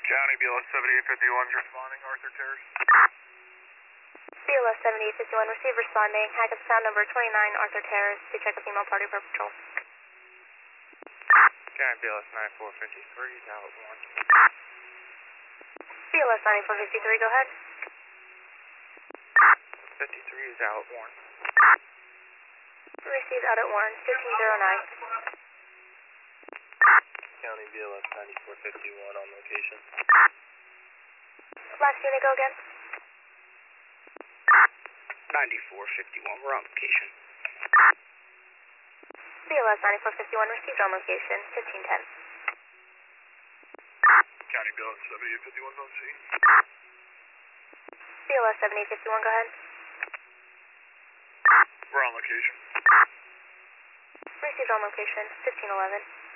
County BLS 7851 is responding, Arthur Terrace. BLS 7851, receive responding. Hackettstown number 29, Arthur Terrace, to check a female party for patrol. County BLS 9453 is out 1. BLS 9453, go ahead. 53 is out 1. Received out at Warren, 1509. County BLS 9451 on location. Last unit, go again. 9451, we're on location. BLS 9451, received on location, 1510. County BLS 7851 on scene. BLS 7851, go ahead. We're on location. Received on location, 1511.